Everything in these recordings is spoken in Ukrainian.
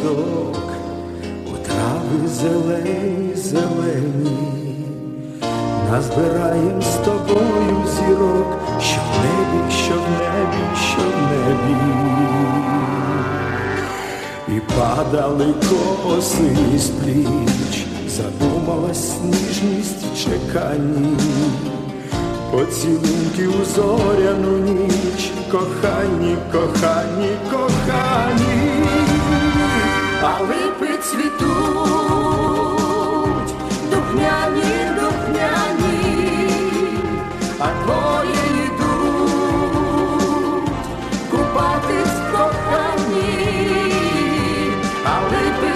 рядок, у трави зелені, зелені, назбираєм з тобою зірок, що в небі, що в небі, що в небі. І падали коси з пліч, задумалась ніжність в чеканні, поцілунки у зоряну ніч, кохані, кохані, кохані. А липи цвітуть, духмяні, духмяні, а двоє йдуть купатись в коханні. А липи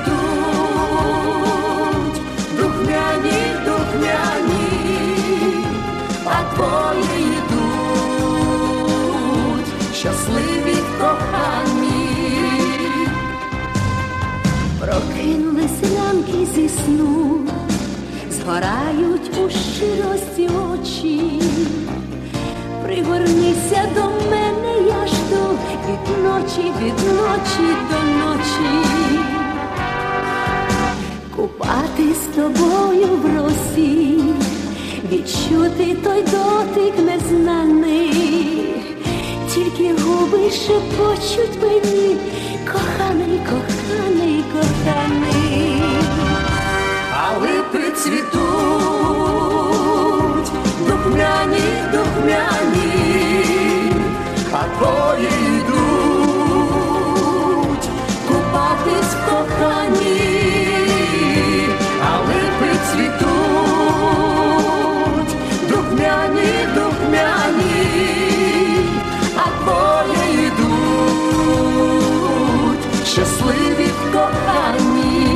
цвітуть, духмяні, духмяні, а двоє йдуть щасливі в коханні. Прокинулись ранки зі сну, згорають у щирості очі. Пригорнися до мене, я жду від ночі до ночі. Купатись з тобою в росі, відчути той дотик незнаний. Тільки губи шепочуть мені, коханий, коханий, коханий. А липи цвітуть, духмяні, духмяні, а двоє йдуть купатись в коханні. А липи цвітуть, духмяні, духмяні, а двоє йдуть щасливі в коханні.